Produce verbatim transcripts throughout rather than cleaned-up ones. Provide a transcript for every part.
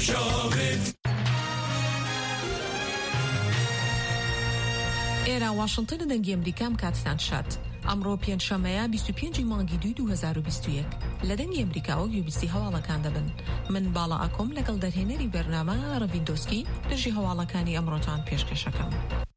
ئێرە واشنگتن دەنگی ئەمریکام کاتتان شات. ئەمڕۆ پێنجشەمەیە بیست و پێنجی مانگی دوو دوو هەزار و بیست و یەک لە دەنگی ئەمریکاوە گوێبیستی هەواڵەکان دەبن. من باڵا ئەکۆم لەگەڵ دەرهێنەری بەرنامە ڕەڤیندۆسکی دژی هەواڵەکانی ئەمڕۆتان پێشکەشەکەم.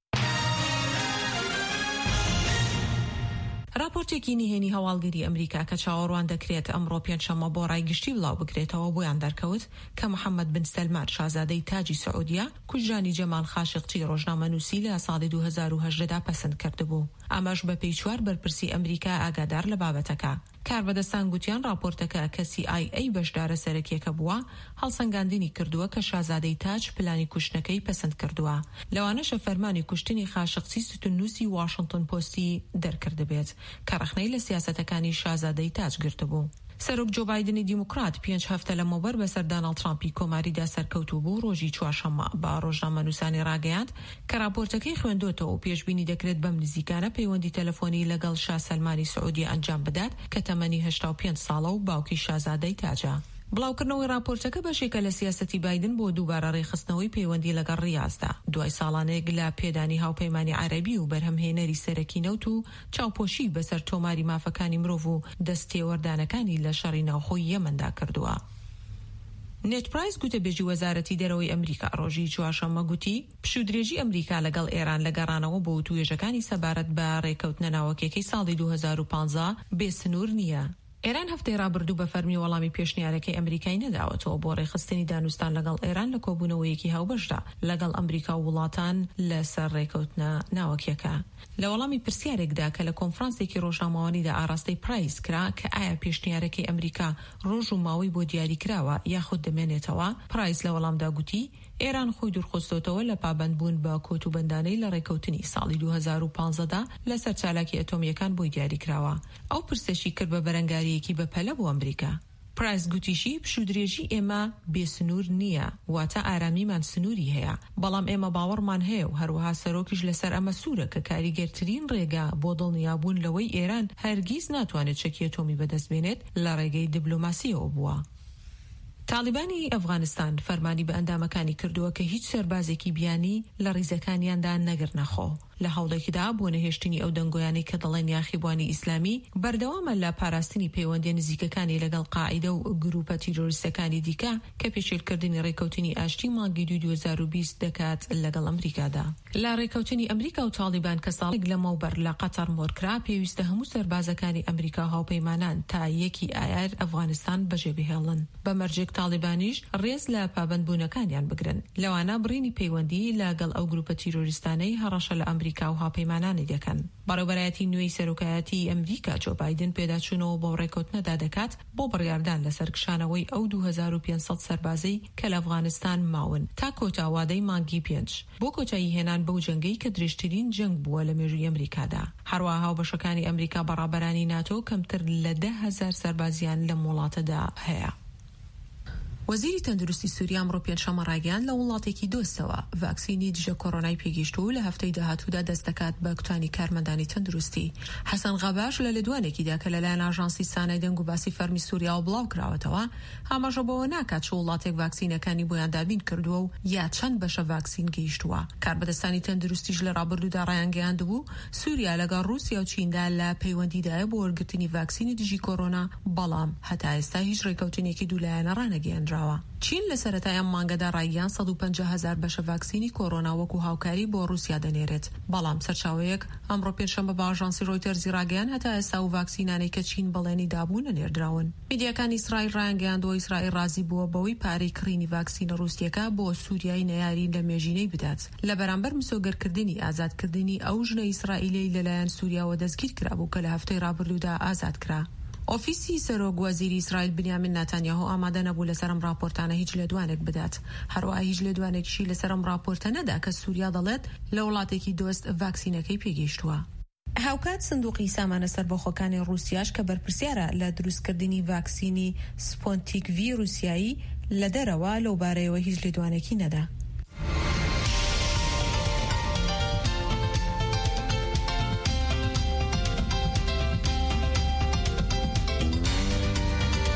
راپۆرتێکی نهێنی هەواڵگەری ئەمریکا کە چاوەڕوان دەکرێت ئەمڕۆ پێنجشەمە بۆ ڕایگشتی بڵاو بکرێتەوە بۆیان دەرکەوت کە محەممەد بن سەلمان شازادەی تاجی سعودیا کوژانی جەمال خاشقچی ڕۆژنامەنووسی لە ساڵی دوو هەزار و هەژدەدا پەسەند کردبوو. ئەمەش بە پێی چوار بەرپرسی ئەمریکا ئاگادار لە بابەتەکە. کاربەدەستان گوتیان راپۆرتەکە کە سی ئای ئەی بەشدارە سەرەکیەکە بووە هەڵسەنگاندنی کردووە کە شازادەی تاج پلانی کوشتنەکەی پەسەند کردووە. لەوانەشە فەرمانی کوشتنی خاشقچی ستونووسی واشنگتن پۆستی دەرکردبێت کە ڕەخنەی لە سیاسەتەکانی شازادەی تاج گرتبوو. سەرۆک جۆ بایدنی دیموکرات پێنج هەفتە لەمەوبەر بەسەر داناڵد ترامپی کۆماریدا سەرکەوتوو بوو ڕۆژی چوارشەممە بە ڕۆژنامەنووسانی ڕاگەیاند کە راپۆرتەکەی خوێندوتەوە و پێشبینی دەکرێت بەم نزیکانە پەیوەندی تەلەفۆنی لەگەڵ شا سەلمانی سعودی ئەنجام بدات کە تەمەنی هەشتا و پێنج ساڵە و باوکی شازادەی تاجە. بڵاوکردنەوەی راپۆرتەکە بەشێکە لە سیاسەتی بایدن بۆ دووبارە ڕێخستنەوەی پەیوەندی لەگەڵ ڕیازدا دوای ساڵانەیەک لە پێدانی هاوپەیمانی عەرەبی و بەرهەمهێنەری سەرەکی نەوت و چاوپۆشی بەسەر تۆماری مافەکانی مرۆڤ و دەستێوەردانەکانی لە شەڕی ناوخۆی یەمەندا کردووە. نێت پرایس گوتەبێژی وەزارەتی دەرەوەی ئەمریکا ڕۆژی چوارشەممە گوتی پشودرێژی ئەمریکا لەگەڵ ئێران لە گەڕانەوە بۆ توێژەکانی سەبارەت بە ڕێکەوتنە ناوەکیەکەی ساڵی دوو هەزار و پانزە بێسنوور نییە. ئێران هەفتەی ڕابردوو بە فەرمی وەڵامی پێشنیارەکەی ئەمریکای نەداوەتەوە بۆ ڕێخستنی دانوستان لەگەڵ ئێران لە کۆبوونەوەیەکی هاوبەشدا لەگەڵ ئەمریکا و وڵاتان لەسەر ڕێکەوتنە ناوەکیەکە. لە وەڵامی پرسیارێکدا کە لە کۆنفرانسێکی ڕۆژنامەوانیدا ئاراستەی پرایس کرا کە ئایا پێشنیارەکەی ئەمریکا ڕۆژ و ماوەی بۆ دیاری کراوە یاخود دەمێنێتەوە، پرایس لە وەڵامدا گوتی ئێران خۆی دوورخستۆتەوە لە پابەندبوون بە کۆتوبەندانەی لە ڕێکەوتنی ساڵی دوو هەزار و پانزەدا لەسەر چالاکی ئەتۆمیەکان بۆی دیاری کراوە. ئەو پرسەشی کرد بە بەرەنگاریەکی بەپەلە بۆ ئەمریکا. پرایس گوتیشی پشودرێژی ئێمە بێسنوور نییە، واتە ئارامیمان سنووری هەیە، بەڵام ئێمە باوەڕمان هەیە و هەروەها سەرۆکیش لەسەر ئەمە سوورە کە کاریگەرترین ڕێگا بۆ دڵنیابوون لەوەی ئێران هەرگیز ناتوانێت چەکی ئەتۆمی بەدەست بێنێت لە ڕێگەی دیبلۆماسیەوە بووە. تالیبانی ئەفغانستان فەرمانی بە ئەندامەکانی کردووە کە هیچ سەربازێکی بیانی لە ڕیزەکانیاندا نەگرنەخۆ لە هەوڵێکدا بۆ نەهێشتنی ئەو دەنگۆیانەی کە دەڵێن یاخیبوانی ئیسلامی بەردەوامە لە پاراستنی پەیوەندی نزیکەکانی لەگەڵ قاعیدە و گروپە تیرۆریستەکانی دیکە کە پێشێلکردنی ڕێکەوتنی ئاشتی مانگی دوو هەزار و بیست دەکات لەگەڵ ئەمریکادا. لە ڕێکەوتنی ئەمریکا و تالیبان کە ساڵێک لەمەوبەر لە قەتەر مۆرکرا پێویستە هەموو سەربازەکانی ئەمریکا هاوپەیمانان تا یەکی ئایار ئەفغانستان بەجێ بهێڵن. بەمەرجێک تالیبانیش ڕێز لە پابەندبوونەکانیان بگرن، لەوانە بڕینی پەیوەندی لەگەڵ ئەو گروپە تیرۆریستانەی هەڕەشە لە ئەمریکا و هاوپەیمانانی دەکەن. بەڕێوەبەرایەتی نوێی سەرۆکایەتی ئەمریکا جۆ بایدن پێداچوونەوە بۆ ڕێکەوتنەدا دەکات بۆ بڕیاردان لەسەر کشانەوەی ئەو دوو هەزار و پێنج سەد سەربازەی کە لە ئەفغانستان ماون تا کۆتاوادەی مانگی پێنج بۆ کۆتایی هێنان بەو جەنگەی کە درێژترین جەنگ بووە لە مێژووی ئەمریکادا. هەروەها هاوبەشەکانی ئەمریکا بەڕابەرانی ناتۆ کەمتر لە ده هەزار سەربازیان لە وڵاتەدا هەیە. وەزیری تەندروستی سووریا ئەمڕۆ پێنجشەممە ڕایگەیاند لە وڵاتێکی دۆستەوە ڤاکسینی دژە کۆڕۆنای پێگەیشتووە و لە هەفتەی داهاتوودا دەست دەکات بە کوتانی کارمەندانی تەندروستی. حەسەن غەباش لە لەدوانێکیدا کە لەلایەن ئاژانسی سانای دەنگ و باسی فەرمی سووریا و بڵاو کراوەتەوە هاماژە بەوە ناکات چ وڵاتێک ڤاکسینەکانی بۆیان دابین کردووە و یا چەند بەشە ڤاکسین گەیشتووە. کاربەدەستانی تەندروستیش لە ڕابردوودا ڕایانگەیاندبوو سووریا لەگەڵ رووسیا و چیندا لە پەیوەندیدایە بۆ وەرگرتنی ڤاکسینی دژی کۆڕۆنا، بەڵام هەتا ئێستا هیچ ڕێکەوتنێکی دوولایەنە ڕانەگەیاندراوە. چین لە سەرەتای ئەم مانگەدا ڕایگەیاند سەد و پەنجا هەزار بەشە ڤاکسینی کۆڕۆنا وەکو هاوکاری بۆ رووسیا دەنێرێت، بەڵام سەرچاوەیەک ئەمڕۆ پێنجشەممە بە ئاژانسی ڕۆیتەرزی ڕایگەیاند هەتا ئێستا و ڤاکسینانەی کە چین بەڵێنی دابوو نەنێردراون. میدیاکانی ئیسرائیل ڕایانگەیاندەوە ئیسرائیل ڕازی بووە بەوەی پارەی کڕینی ڤاکسینە رووسیەکە بۆ سووریای نەیاری لە مێژینەی بدات لە بەرامبەر مسۆگەرکردنی ئازادکردنی ئەو ژنە ئیسرائیلی لەلایەن سووریاوە دەستگیر کرابوو کە لە هەفتەی ڕابردوودا ئازاد کرا. ئۆفیسی سەرۆک وەزیری ئیسرائیل بنیامین نەتانیاهو ئامادە نەبوو لەسەر ئەم راپۆرتانە هیچ لێدوانێک بدات. هەروەها هیچ لێدوانێکیشی لەسەر ئەم راپۆرتە نەدا کە سووریا دەڵێت لە وڵاتێکی دۆست ڤاکسینەکەی پێگەیشتووە. هاوکات سندوقی سامانە سەربەخۆکانی رووسیاش کە بەرپرسیارە لە دروستکردنی ڤاکسینی سپۆنتیک ڤی رووسیایی لە دەرەوە لەو بارەیەوە هیچ لێدوانێکی نەدا.